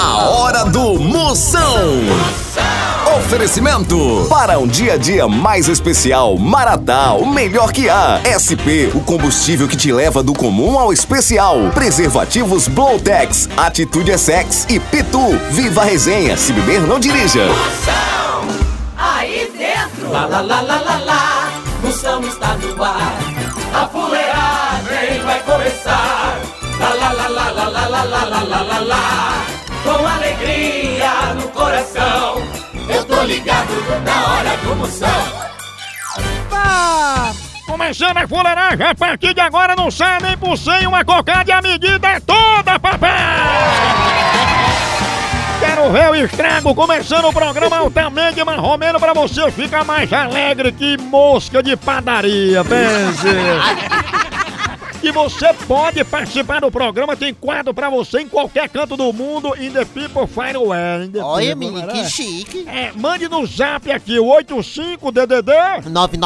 A hora do Moção. Oferecimento para um dia a dia mais especial. Maratá, o melhor que há. SP, o combustível que te leva do comum ao especial. Preservativos Blowtex, Atitude é Sex e Pitu. Viva a resenha, se beber não dirija. Moção, aí dentro. Lá, lá, lá, lá, lá, lá. Moção está no ar. A fuleagem vai começar. Lá, lá, lá, lá, lá, lá, lá, lá, lá, lá, lá. Com alegria no coração. Eu tô ligado na hora do Moção. Começando a fuleiragem, a partir de agora não sai nem por 100, uma cocada e a medida é toda, papai! Quero ver o estrago, começando o programa altamente marromeno pra você ficar mais alegre que mosca de padaria, pense! E você pode participar do programa, tem quadro pra você em qualquer canto do mundo, in the people find a way. Olha, menino, que chique. Mande no zap aqui, o 85DDD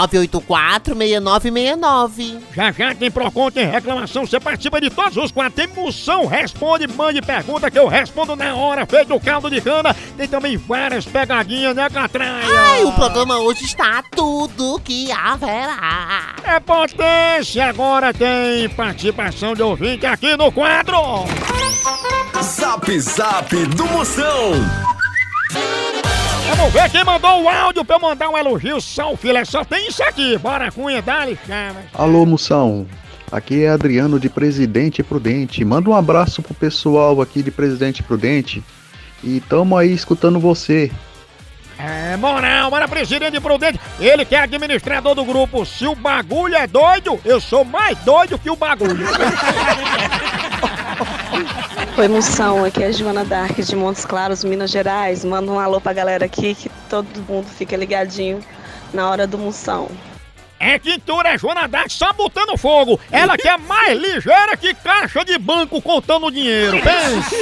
9984-6969. Já tem Procon, tem reclamação, você participa de todos os quadros. Tem Moção, responde, mande pergunta que eu respondo na hora, feito o caldo de cana. Tem também várias pegadinhas, né, Catraia? Ai, o programa hoje está tudo que haverá. É potência, agora tem participação de ouvinte aqui no quadro. Zap Zap do Moção. Vamos ver quem mandou o áudio pra eu mandar um elogio, sal filé. Só tem isso aqui, bora Cunha, dá-lhe chama. Alô, Moção. Aqui é Adriano de Presidente Prudente. Manda um abraço pro pessoal aqui de Presidente Prudente. E tamo aí escutando você. Moral, para Presidente Prudente, ele que é administrador do grupo. Se o bagulho é doido, eu sou mais doido que o bagulho. Oi, Moção, aqui é a Joana Dark de Montes Claros, Minas Gerais. Manda um alô pra galera aqui, que todo mundo fica ligadinho na hora do Moção. É quintura, é Joana Dark só botando fogo. Ela que é mais ligeira que caixa de banco contando dinheiro. Pense.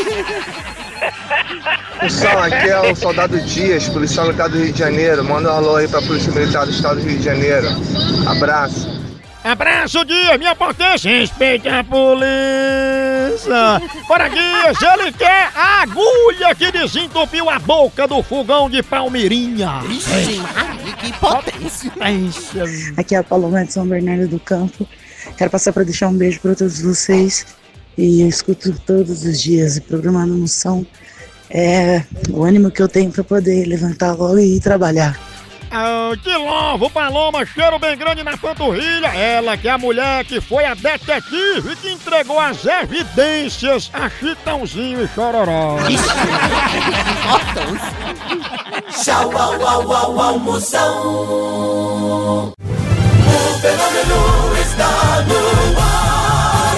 Moção, aqui é o Soldado Dias, policial militar do Rio de Janeiro. Manda um alô aí pra Polícia Militar do Estado do Rio de Janeiro. Abraço. Abraço, Dias, minha potência. Respeita a polícia. Bora, Dias, ele quer a agulha que desentupiu a boca do fogão de Palmeirinha. Ixi, que potência. Aqui é a Paloma de São Bernardo do Campo. Quero passar para deixar um beijo para todos vocês. E eu escuto todos os dias. O programa no Moção é o ânimo que eu tenho para poder levantar logo e ir trabalhar. Que louvo, Paloma, cheiro bem grande na panturrilha. Ela que é a mulher que foi a detetive que entregou as evidências a Chitãozinho e Chororó. Tchau, au, au, au, au, Moção. O fenômeno está no ar.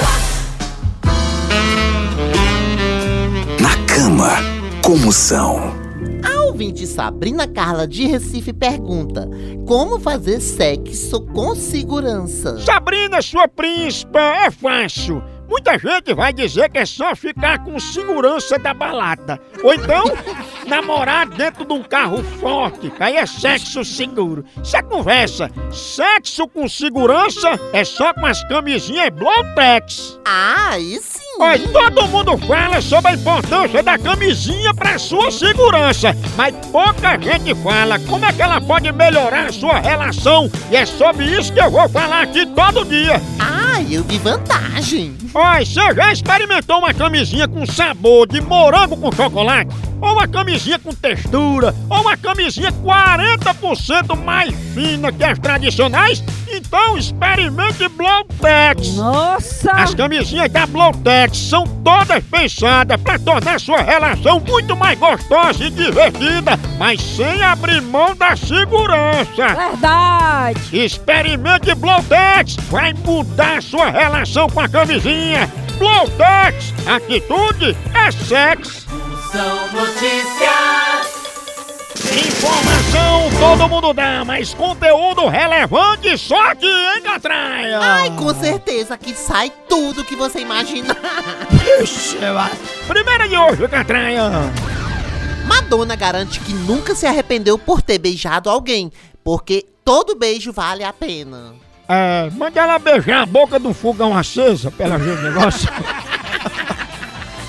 Na cama com Moção. A ouvinte Sabrina Carla de Recife pergunta: como fazer sexo com segurança? Sabrina, sua príncipa, é fácil. Muita gente vai dizer que é só ficar com segurança da balada. Ou então, namorar dentro de um carro forte, que aí é sexo seguro. Isso é conversa. Sexo com segurança é só com as camisinhas Blowtex. Ah, isso sim. Olha, todo mundo fala sobre a importância da camisinha para sua segurança, mas pouca gente fala como é que ela pode melhorar a sua relação. E é sobre isso que eu vou falar aqui todo dia. Ah, eu vi vantagem. Olha, você já experimentou uma camisinha com sabor de morango com chocolate? Ou uma camisinha com textura? Ou uma camisinha 40% mais fina que as tradicionais? Então experimente Blowtex. Nossa! As camisinhas da Blowtex são todas pensadas para tornar sua relação muito mais gostosa e divertida, mas sem abrir mão da segurança. Verdade! Experimente Blowtex, vai mudar sua relação com a camisinha. Blowtex, atitude é sexo. São notícias. Informação todo mundo dá, mas conteúdo relevante só aqui, hein, Catraia? Ai, com certeza que sai tudo que você imaginar. Primeira de hoje, Catraia. Madonna garante que nunca se arrependeu por ter beijado alguém, porque todo beijo vale a pena. Manda ela beijar a boca do fogão acesa, pela gente negócio. Todo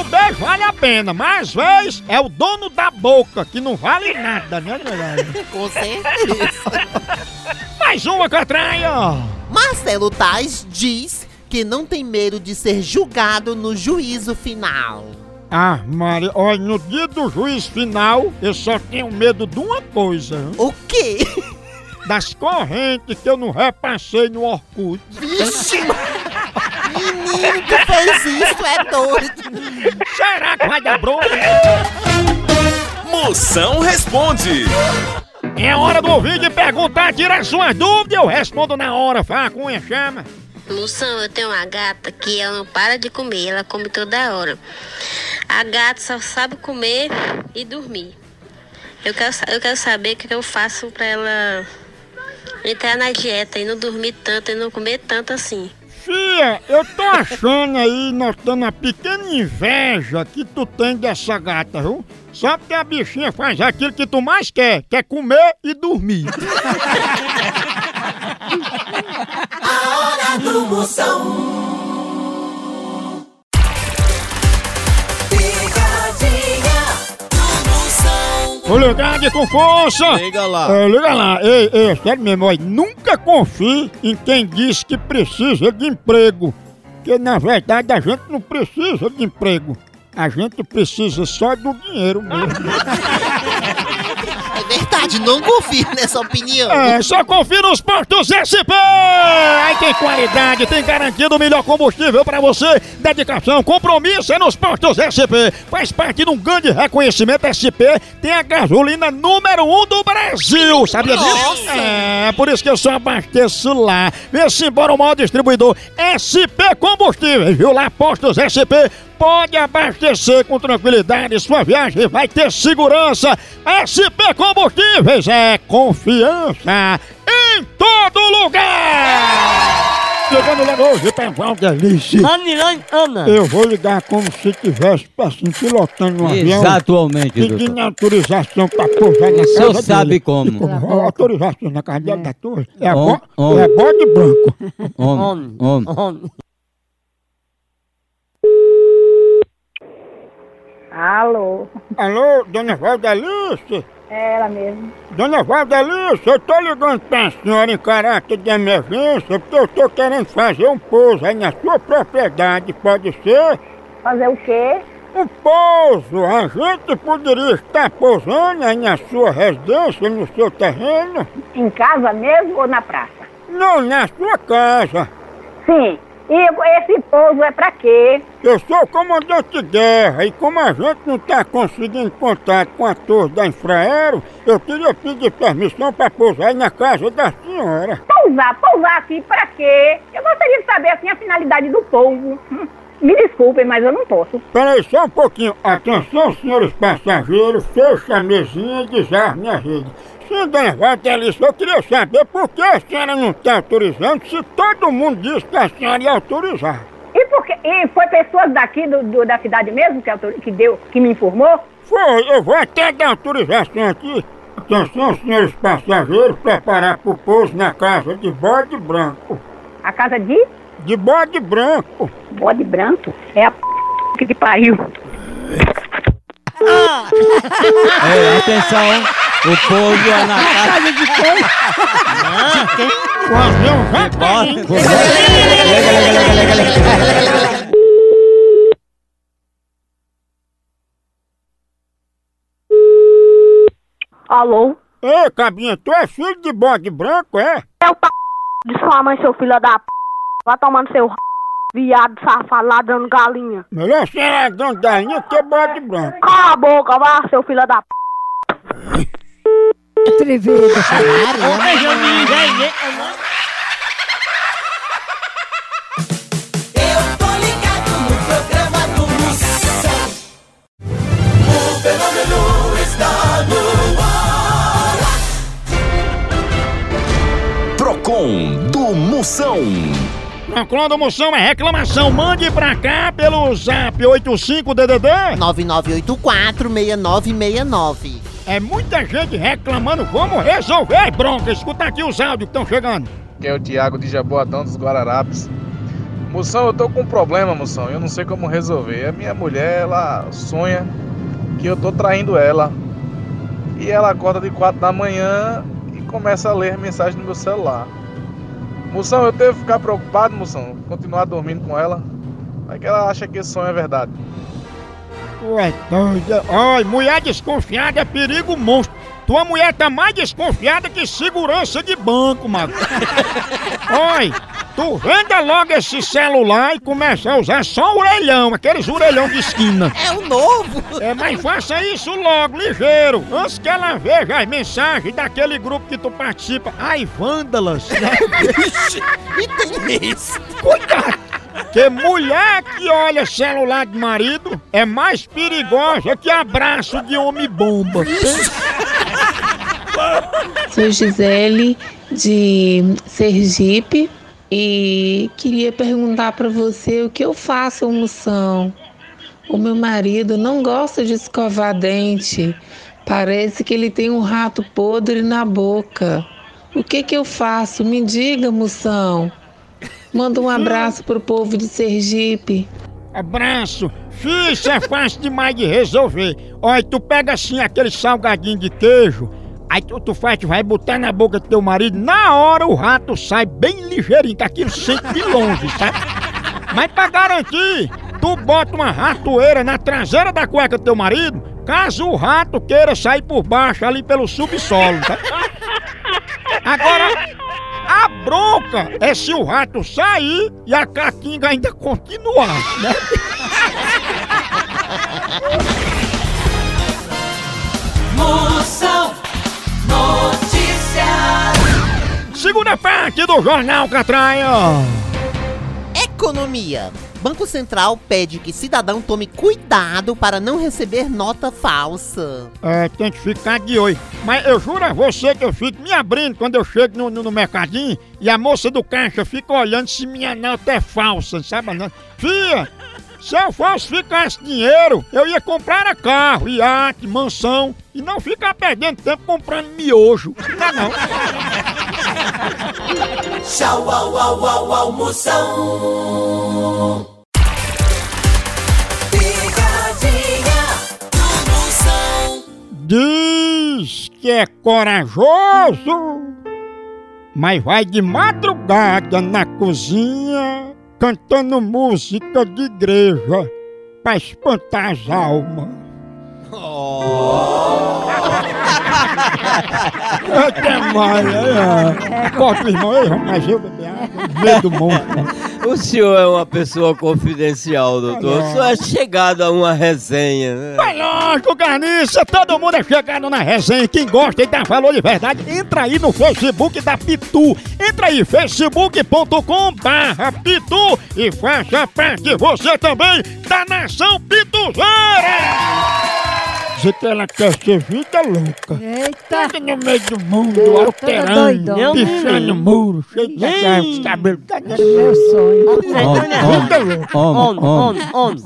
beijo vale a pena, mas às vezes é o dono da boca que não vale nada, né, galera? Com certeza. Mais uma, Catraia! Marcelo Tais diz que não tem medo de ser julgado no juízo final. Ah, Maria, olha, no dia do juízo final, eu só tenho medo de uma coisa. Hein? O quê? Das correntes que eu não repassei no Orkut. Vixe! Menino que fez isso, é doido. Será que vai dar bronca? Moção responde. É hora do ouvir e perguntar, tira as suas dúvidas, eu respondo na hora. Fala, Cunha, chama. Moção, eu tenho uma gata que ela não para de comer, ela come toda hora. A gata só sabe comer e dormir. Eu quero saber o que eu faço pra ela entrar na dieta e não dormir tanto e não comer tanto assim. Fia, eu tô achando aí, notando uma pequena inveja que tu tem dessa gata, viu? Só porque a bichinha faz aquilo que tu mais quer comer e dormir. A hora do Moção. Pegadinha do Moção. Vou ligar de com força! Liga lá. Liga lá. Ei, sério mesmo, olha, nunca confie em quem diz que precisa de emprego. Porque na verdade a gente não precisa de emprego. A gente precisa só do dinheiro mesmo. É verdade, não confio nessa opinião. Só confira os postos SP! Aí tem qualidade, tem garantia do melhor combustível pra você. Dedicação, compromisso é nos postos SP. Faz parte de um grande reconhecimento. SP tem a gasolina número 1 do Brasil. Sabia disso? Por isso que eu só abasteço lá. Vem-se embora o maior distribuidor SP Combustíveis, viu lá, postos SP. Pode abastecer com tranquilidade, sua viagem vai ter segurança. SP Combustíveis é confiança em todo lugar! Chegando logo hoje pra Valdelice. Ana. Eu vou ligar como se tivesse assim, pilotando um avião. Exatamente, pedindo autorização pra pousar na casa dele. Você sabe como. Autorização na casa dele da torre. É bode branco. Homem. Alô? Alô, dona Valdelice? É ela mesmo. Dona Valdelice, eu tô ligando pra senhora em caráter de emergência porque eu tô querendo fazer um pouso aí na sua propriedade, pode ser? Fazer o quê? Um pouso! A gente poderia estar pousando aí na sua residência, no seu terreno? Em casa mesmo ou na praça? Não, na sua casa. Sim. E esse pouso é pra quê? Eu sou comandante de guerra e como a gente não tá conseguindo contato com a torre da Infraero, eu queria pedir permissão pra pousar aí na casa da senhora. Pousar aqui pra quê? Eu gostaria de saber assim a finalidade do pouso. Me desculpem, mas eu não posso. Peraí, só um pouquinho. Atenção, senhores passageiros, fecha a mesinha e desarme a rede. Sim, dona Valdelice, eu queria saber por que a senhora não está autorizando se todo mundo disse que a senhora ia autorizar. E por quê? E foi pessoas daqui da cidade mesmo que me informou? Foi, eu vou até dar autorização aqui. Atenção, senhores passageiros, preparar para o pouso na casa de bode branco. A casa de? De bode branco. Bode branco? É a que pariu. Atenção, o pouso é na casa de quem? O avião já tá indo. Alô? Ei, cabinha, tu é filho de bode branco, é? É o de sua mãe, seu filho da vai tomando seu viado safado ladrando galinha. Melhor ser ladrão de galinha que bode branco. Cala a boca, vá, seu filho da Atrevido. Eu tô ligado no programa do Moção. O fenômeno está no ar. Procon do Moção. Procon do Moção é reclamação. Mande pra cá pelo zap 85DDD 99846969. É muita gente reclamando, vamos resolver, bronca. Escuta aqui os áudios que estão chegando. Que é o Thiago de Jaboatão dos Guararapes. Moção, eu tô com um problema, moção. Eu não sei como resolver. A minha mulher, ela sonha que eu tô traindo ela. E ela acorda de 4 da manhã e começa a ler mensagem no meu celular. Moção, eu devo ficar preocupado, moção? Continuar dormindo com ela? É que ela acha que esse sonho é verdade. Ué, doida. Olha, mulher desconfiada é perigo monstro. Tua mulher tá mais desconfiada que segurança de banco, mago. Olha, tu venda logo esse celular e começa a usar só o orelhão, aqueles orelhão de esquina. É o novo! Mas faça isso logo, ligeiro, antes que ela veja as mensagens daquele grupo que tu participa. Ai, vândalas, né? E tem isso! Cuidado! Que mulher que olha celular de marido é mais perigosa que abraço de homem-bomba. Sou Gisele, de Sergipe, e queria perguntar para você o que eu faço, moção. O meu marido não gosta de escovar dente. Parece que ele tem um rato podre na boca. O que eu faço? Me diga, moção. Manda um abraço pro povo de Sergipe. Abraço! Fih, isso é fácil demais de resolver. Olha, tu pega assim aquele salgadinho de queijo, aí tu vai botar na boca do teu marido, na hora o rato sai bem ligeirinho, que aquilo sente de longe, tá? Mas pra garantir, tu bota uma ratoeira na traseira da cueca do teu marido, caso o rato queira sair por baixo ali pelo subsolo, tá? Agora, a bronca é se o rato sair e a caatinga ainda continuar, né? Moção Notícias. Segunda parte do Jornal Catraia. Economia. Banco Central pede que cidadão tome cuidado para não receber nota falsa. Tem que ficar de olho. Mas eu juro a você que eu fico me abrindo quando eu chego no mercadinho e a moça do caixa fica olhando se minha nota é falsa, sabe? Fia, se eu falsificasse dinheiro, eu ia comprar carro, iate, mansão e não ficar perdendo tempo comprando miojo. Não. Tchau, au, au, au, au, Moção. Pegadinha do Moção. Diz que é corajoso, mas vai de madrugada na cozinha cantando música de igreja pra espantar as almas. Até mais, corta o irmão aí, mas eu beber água, medo do monstro. O senhor é uma pessoa confidencial, doutor. O senhor é chegado a uma resenha, né? Vai lógico, Carniça, todo mundo é chegado na resenha. Quem gosta e dá valor de verdade, entra aí no Facebook da Pitu. Entra aí, facebook.com/Pitu e faça parte você também da Nação Pituzeira. Dizer que ela quer ser vida louca. Eita! Fica no meio do mundo, alterando, pichando muro, cheio de cabelo. Tá É meu sonho. Vida louca. Homem.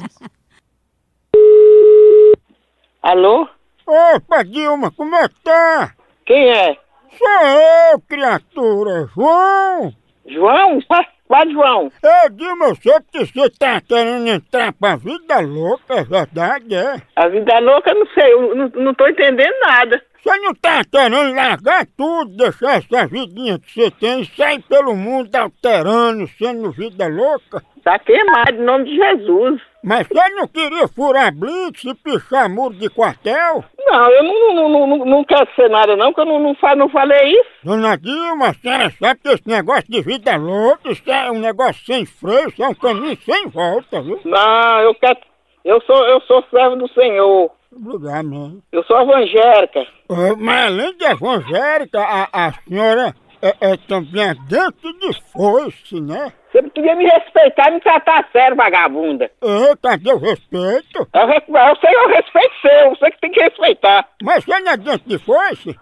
Alô? Opa, Dilma, como é que tá? Quem é? Sou eu, criatura. João. João? Qual João? Dilma, eu sei que você tá querendo entrar pra vida louca, é verdade, é? A vida louca, eu não sei, eu não tô entendendo nada. Você não tá querendo largar tudo, deixar essa vidinha que você tem e sair pelo mundo alterando, sendo vida louca? Tá queimado, em nome de Jesus. Mas você não queria furar blitz e pichar muro de quartel? Não, eu não quero ser nada não, porque eu não falei isso. Dona Dilma, a senhora sabe que esse negócio de vida louca, isso é um negócio sem freio, isso é um caminho sem volta, viu? Não, eu sou servo do Senhor. Obrigado, mesmo. Eu sou evangélica. Mas além de evangélica, a senhora é também dentro de foice, né? Você podia me respeitar e me tratar sério, vagabunda. Cadê o respeito? Eu sei o respeito seu, você que tem que respeitar. Mas você não é dentro de foice?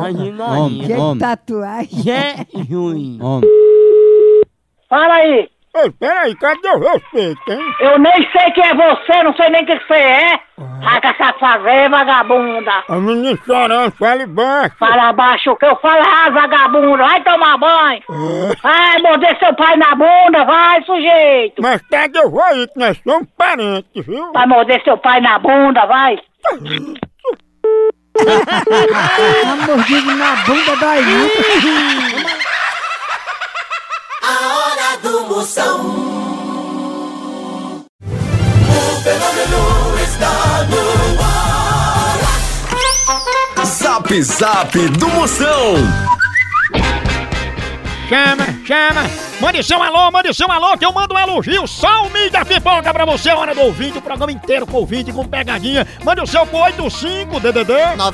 Tatuagem. Ruim. Fala aí. Ei, peraí, cadê o respeito, hein? Eu nem sei quem é você, não sei nem quem que você é. Raga safadeza, vagabunda. A menina chorando, fale baixo. Fala baixo o que eu falo, vagabunda. Vai tomar banho. Vai morder seu pai na bunda, vai, sujeito. Mas cadê eu vou aí, que nós somos parentes, viu? Vai morder seu pai na bunda, vai. Tá mordido na bunda da Anitta. A hora do Moção. O fenômeno está no ar. Zap Zap do Moção. Chama. Mande seu alô, que eu mando um elogio. Só o milho da pipoca pra você, hora do ouvinte, o programa inteiro com ouvinte, com pegadinha. Mande o seu pro 85 DDD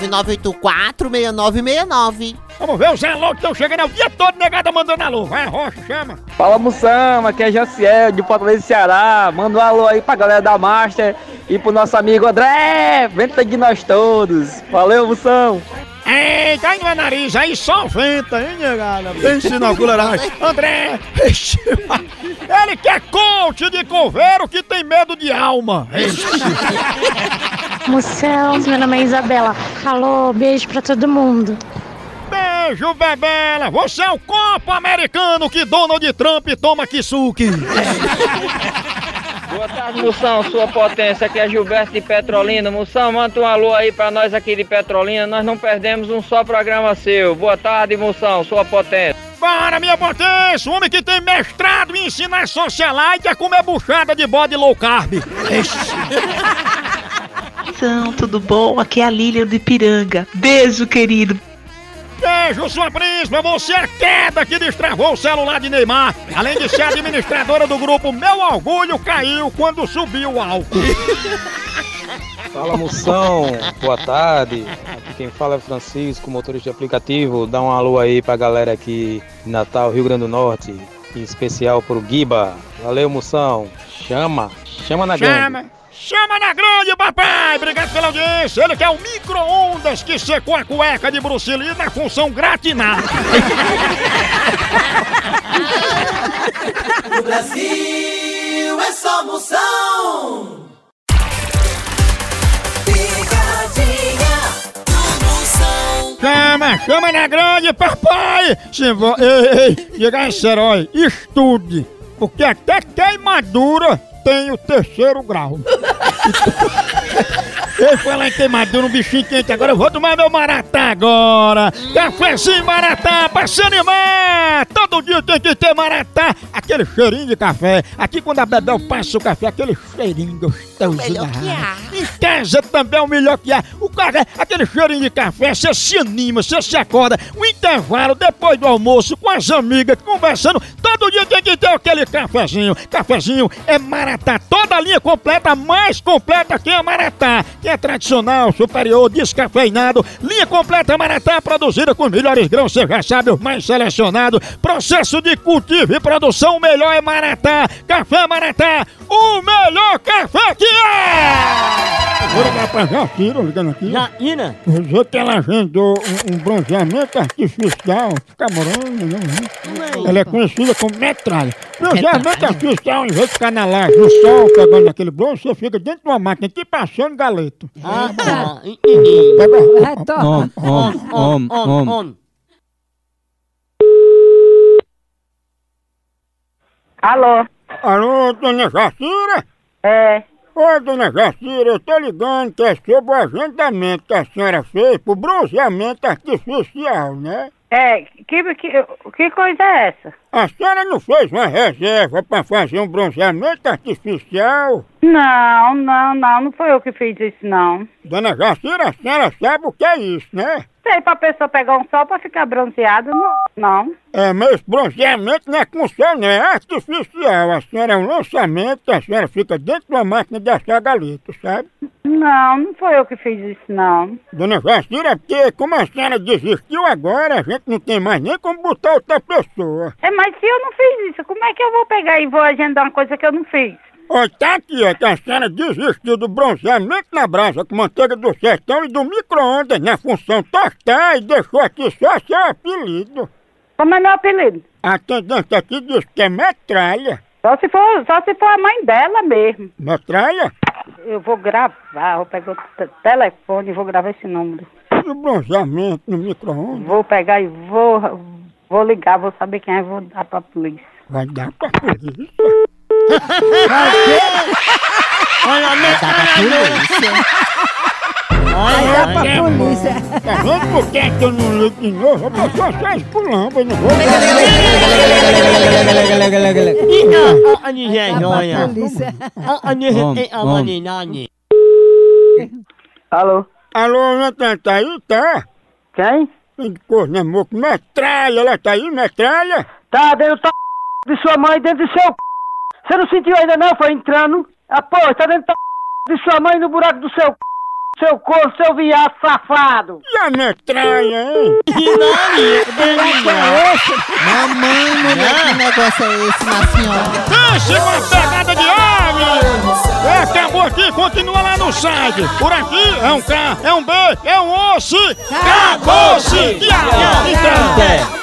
9984-6969. Vamos ver os alô que estão chegando, é o dia todo negada mandando alô. Vai, Rocha, chama. Fala, Moção, aqui é Jaciel, de Fortaleza, Ceará. Manda um alô aí pra galera da Master e pro nosso amigo André. Venta de nós todos. Valeu, Moção. Eita, aí no meu nariz, aí só venta, hein, negada? Pense na fuleiragem. André, ele que é coach de coveiro que tem medo de alma. Moção, meu nome é Isabela. Alô, beijo pra todo mundo. Beijo, Bebela. Você é o copo americano que Donald Trump toma kisuke. Boa tarde, Moção, sua potência, aqui é Gilberto de Petrolina. Moção, manda um alô aí pra nós aqui de Petrolina, nós não perdemos um só programa seu. Boa tarde, Moção, sua potência. Para, minha potência, o homem que tem mestrado em ensinar socialite a comer buchada de bode low carb. Moção, tudo bom? Aqui é a Lília de Piranga. Beijo, querido. Beijo, sua príncipa, você é a queda que destravou o celular de Neymar. Além de ser administradora do grupo Meu Orgulho Caiu quando subiu o álcool. Fala, Moção, boa tarde. Aqui quem fala é Francisco, motorista de aplicativo. Dá um alô aí pra galera aqui de Natal, Rio Grande do Norte, em especial pro Guiba. Valeu, Moção. Chama na grande. Chama na grande, papai! Obrigado pela audiência. Ele que é o micro-ondas que secou a cueca de Bruce Lee na função gratinar. No Brasil é só Moção. Picadinha do Moção. Chama na grande, papai! Diga esse herói, estude, porque até queimadura tem o 3º grau. Eu fui lá em queimadura, um bichinho quente. Agora eu vou tomar meu maratá agora. Cafézinho maratá pra se animar. Todo dia tem que ter maratá. Aquele cheirinho de café. Aqui quando a Bebel passa o café, aquele cheirinho gostoso. Melhor que há. Em casa também é o melhor que há. O cara, aquele cheirinho de café, você se anima, você se acorda. O intervalo, depois do almoço, com as amigas, conversando. Todo dia tem que ter aquele cafezinho. Cafezinho é maratá. Toda a linha completa, mais completa que é maratá. Que é tradicional, superior, descafeinado. Linha completa maratá, produzida com os melhores grãos, você já sabe, os mais selecionados. Processo de cultivo e produção, o melhor é maratá. Café maratá, o melhor café que é! Vou ligar pra Jacira, ligando aqui. Jacira? Você que ela agendou um bronzeamento artificial, fica morando, né? Ela é conhecida como metralha. Bronzeamento artificial, em vez de ficar na laje, no sol, pegando aquele bronze, você fica dentro de uma máquina aqui passando galeto. Ah, tá. Alô? Alô, dona Jacira? É. Oi, dona Jacira, eu tô ligando que é sobre o agendamento que a senhora fez pro bronzeamento artificial, né? É, que coisa é essa? A senhora não fez uma reserva pra fazer um bronzeamento artificial? Não foi eu que fiz isso, não. Dona Jacira, a senhora sabe o que é isso, né? Sei, pra pessoa pegar um sol pra ficar bronzeado, não. É, mas esse bronzeamento não é com sol, não, é artificial. A senhora é um lançamento, a senhora fica dentro de uma máquina de assar galeta, sabe? Não foi eu que fiz isso, não. Dona Jacira, porque como a senhora desistiu agora, a gente não tem mais nem como botar outra pessoa. É, mas se eu não fiz isso, como é que eu vou pegar e vou agendar uma coisa que eu não fiz? Olha, tá aqui, ó, que a senhora desistiu do bronzeamento na brasa com manteiga do sertão e do micro-ondas na função tostar e deixou aqui só seu apelido. Como é meu apelido? A atendente aqui diz que é metralha. Só se for a mãe dela mesmo. Metralha? Eu vou gravar, vou pegar o telefone e vou gravar esse número. No bronzeamento, no micro-ondas. Vou pegar e vou ligar, vou saber quem é, vou dar pra polícia. Vai dar pra polícia? Olha a polícia. Olha pra polícia. Tá vendo por que é que eu não ligo de novo? Eu só saio pulando, eu não vou... Alô? Alô, Natan, tá aí, tá? Quem? Tem coisa, né, moço? Metralha, ela tá aí, metralha? Tá dentro de sua mãe, dentro do seu Você não sentiu ainda não? Foi entrando. Ah, pô, tá dentro de sua mãe no buraco do seu corpo, seu viado safado. E a metralha, hein? Mamãe, mulher, que negócio é esse na senhora? Pense uma pegada de ave! Acabou aqui, continua lá no site. Por aqui é um K, é um B, é um osso. Acabou-se! Tchau!